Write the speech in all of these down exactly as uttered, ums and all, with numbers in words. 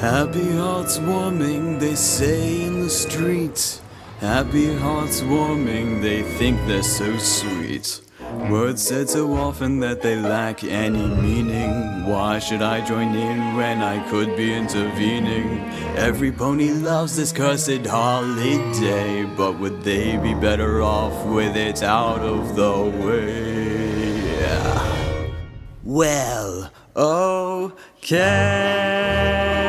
Happy hearts warming, they say in the streets. Happy hearts warming, they think they're so sweet. Words said so often that they lack any meaning. Why should I join in when I could be intervening? Every pony loves this cursed holiday, but would they be better off with it out of the way? Well, okay.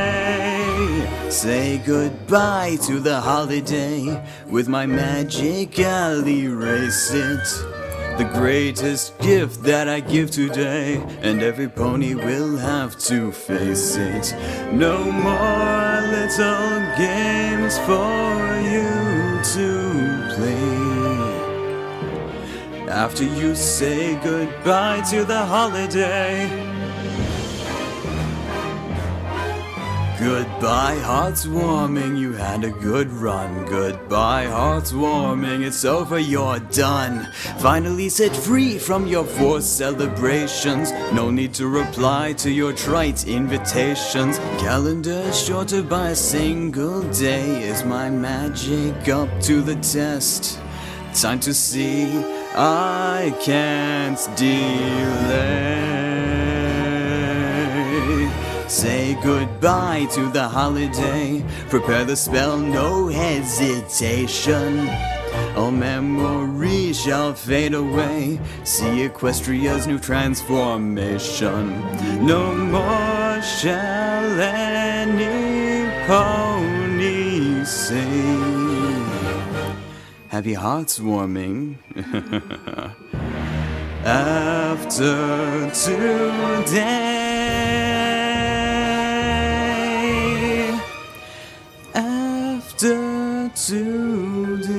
Say goodbye to the holiday. With my magic I'll erase it. The greatest gift that I give today, and every pony will have to face it. No more little games for you to play. After you say goodbye to the holiday. Goodbye, hearts warming, you had a good run. Goodbye, hearts warming, it's over, you're done. Finally set free from your forced celebrations. No need to reply to your trite invitations. Calendar shorter by a single day. Is my magic up to the test? Time to see, I can't delay. Say goodbye to the holiday. Prepare the spell, no hesitation. All memories shall fade away. See Equestria's new transformation. No more shall any pony sing. Happy hearts warming. After today. After today.